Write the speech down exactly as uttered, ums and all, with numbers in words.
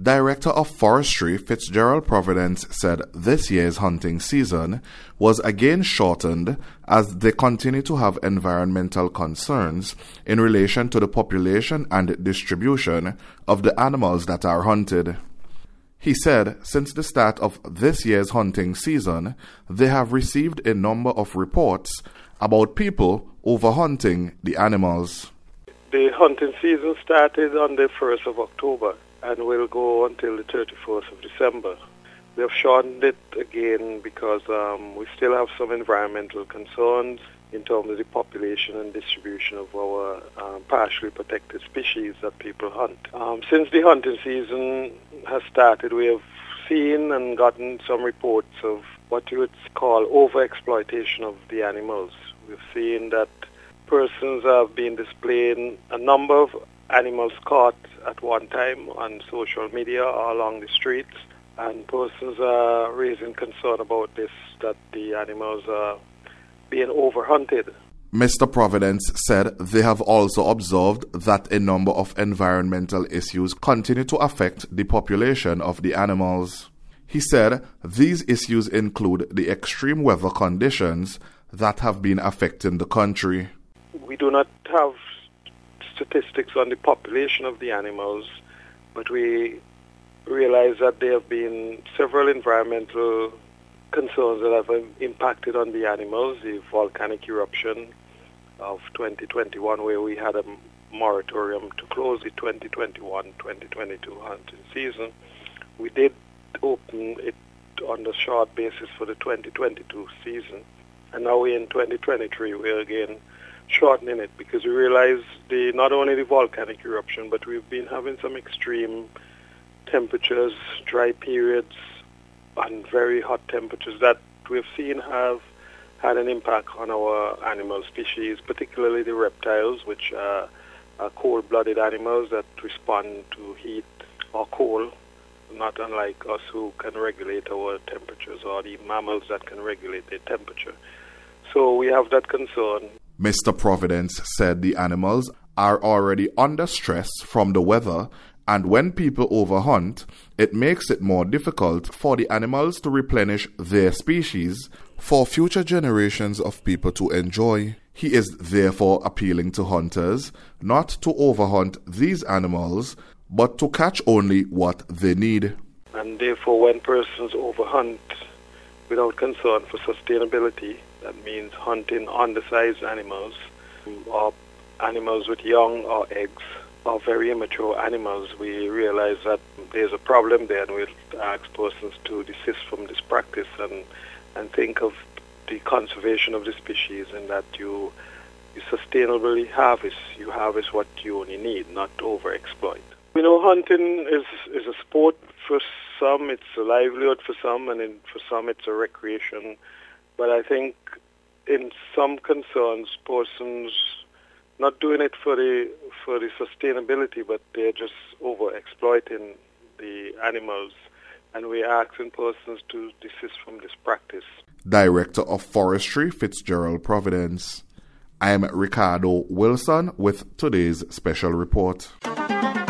Director of Forestry Fitzgerald Providence said this year's hunting season was again shortened as they continue to have environmental concerns in relation to the population and distribution of the animals that are hunted. He said since the start of this year's hunting season, they have received a number of reports about people overhunting the animals. The hunting season started on the first of October and will go until the thirty-first of December. We have shortened it again because um, we still have some environmental concerns in terms of the population and distribution of our um, partially protected species that people hunt. Um, since the hunting season has started, we have seen and gotten some reports of what you would call overexploitation of the animals. We've seen that persons have been displaying a number of animals caught at one time on social media or along the streets, and persons are raising concern about this, that the animals are being overhunted. Mister Providence said they have also observed that a number of environmental issues continue to affect the population of the animals. He said these issues include the extreme weather conditions that have been affecting the country. We do not have statistics on the population of the animals, but we realize that there have been several environmental concerns that have impacted on the animals. The volcanic eruption of twenty twenty-one, where we had a moratorium to close the twenty twenty-one twenty twenty-two hunting season. We did open it on a short basis for the twenty twenty-two season, and now we're in twenty twenty-three. We're again shortening it because we realize the not only the volcanic eruption, but we've been having some extreme temperatures, dry periods, and very hot temperatures that we've seen have had an impact on our animal species, particularly the reptiles, which are, are cold-blooded animals that respond to heat or cold, not unlike us who can regulate our temperatures, or the mammals that can regulate their temperature. So we have that concern. Mister Providence said the animals are already under stress from the weather, and when people overhunt, it makes it more difficult for the animals to replenish their species for future generations of people to enjoy. He is therefore appealing to hunters not to overhunt these animals, but to catch only what they need. And therefore, when persons overhunt without concern for sustainability, that means hunting undersized animals, or animals with young or eggs, or very immature animals, we realize that there's a problem there, and we'll ask persons to desist from this practice and, and think of the conservation of the species, and that you, you sustainably harvest. You harvest what you only need, not overexploit. You know, hunting is, is a sport for some, it's a livelihood for some, and in, for some it's a recreation. But I think in some concerns, persons not doing it for the for the sustainability, but they're just over exploiting the animals, and we're asking persons to desist from this practice. Director of Forestry Fitzgerald Providence. I am Ricardo Wilson with today's special report.